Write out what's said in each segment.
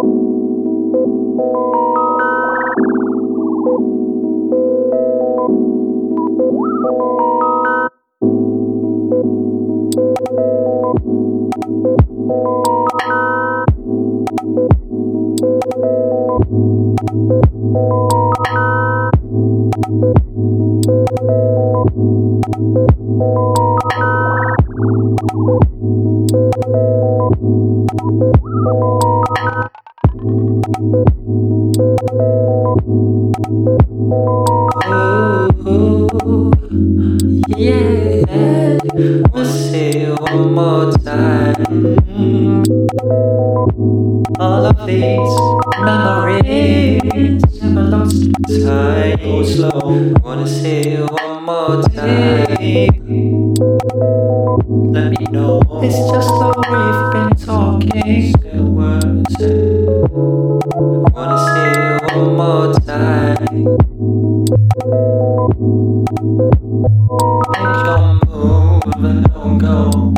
Yeah, we'll say it one more time. All of these memories never lost time. Go slow, wanna say it one more time. Let me know. It's just the way we've been talking. Still words. Wanna say it one more time. Make your move and don't go.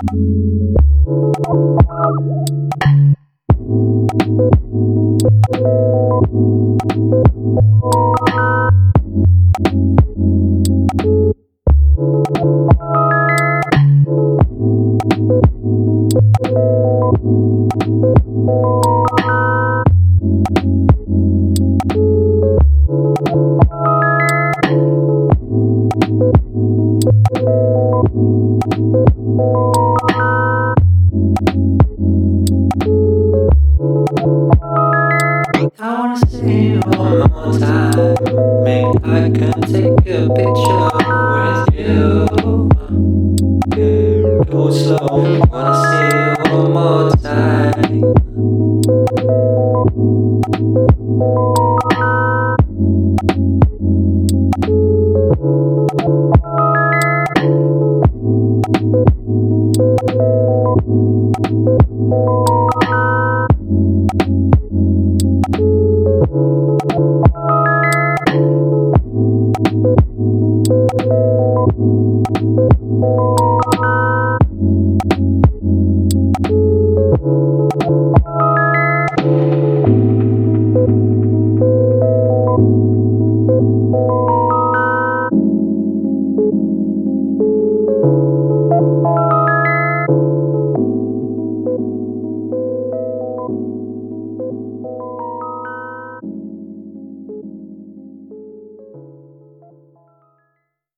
I wanna say it one more time. Maybe I can take a picture with you. Go slow, wanna say it one more time.